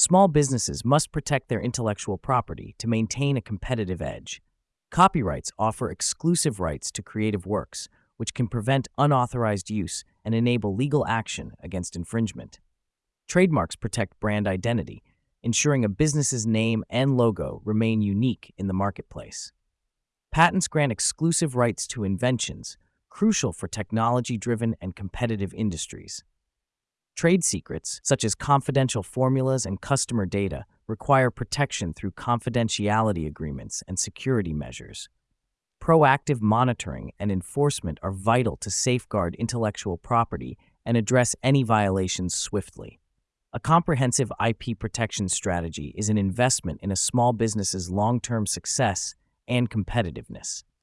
Small businesses must protect their intellectual property to maintain a competitive edge. Copyrights offer exclusive rights to creative works, which can prevent unauthorized use and enable legal action against infringement. Trademarks protect brand identity, ensuring a business's name and logo remain unique in the marketplace. Patents grant exclusive rights to inventions, crucial for technology-driven and competitive industries. Trade secrets, such as confidential formulas and customer data, require protection through confidentiality agreements and security measures. Proactive monitoring and enforcement are vital to safeguard intellectual property and address any violations swiftly. A comprehensive IP protection strategy is an investment in a small business's long-term success and competitiveness.